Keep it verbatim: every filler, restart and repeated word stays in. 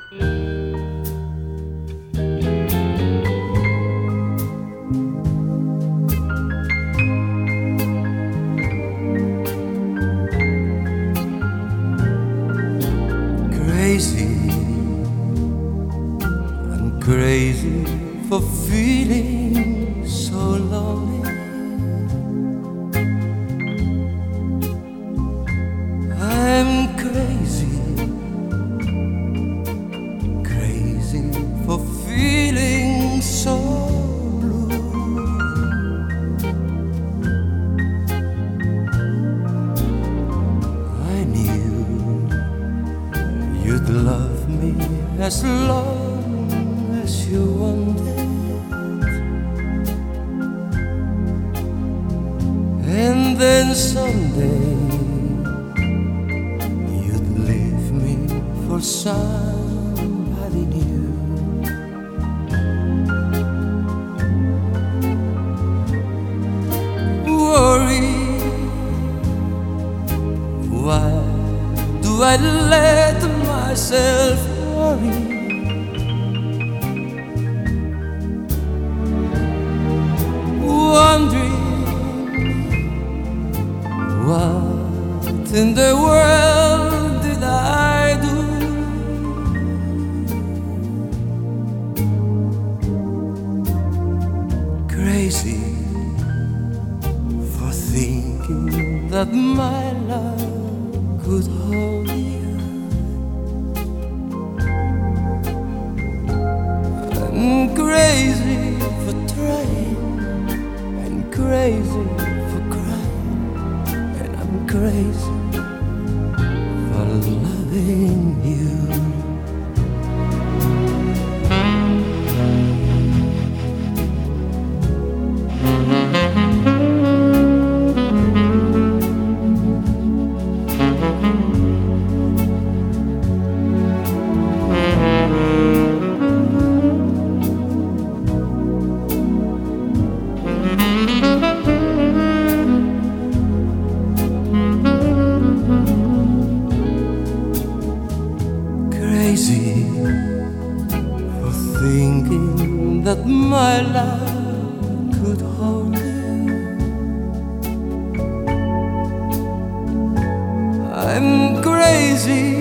Crazy, I'm crazy for feeling so lonely. I'm crazy, crazy for feeling so blue. I knew you'd love me as long as you wanted, and then someday you'd leave me for somebody new. Worry, why do I let myself worry? Wondering what in the world did I do? Crazy for thinking that my love could hold you. I'm crazy for trying, and crazy for crying, and I'm crazy for loving you. Crazy for thinking that my love could hold you. I'm crazy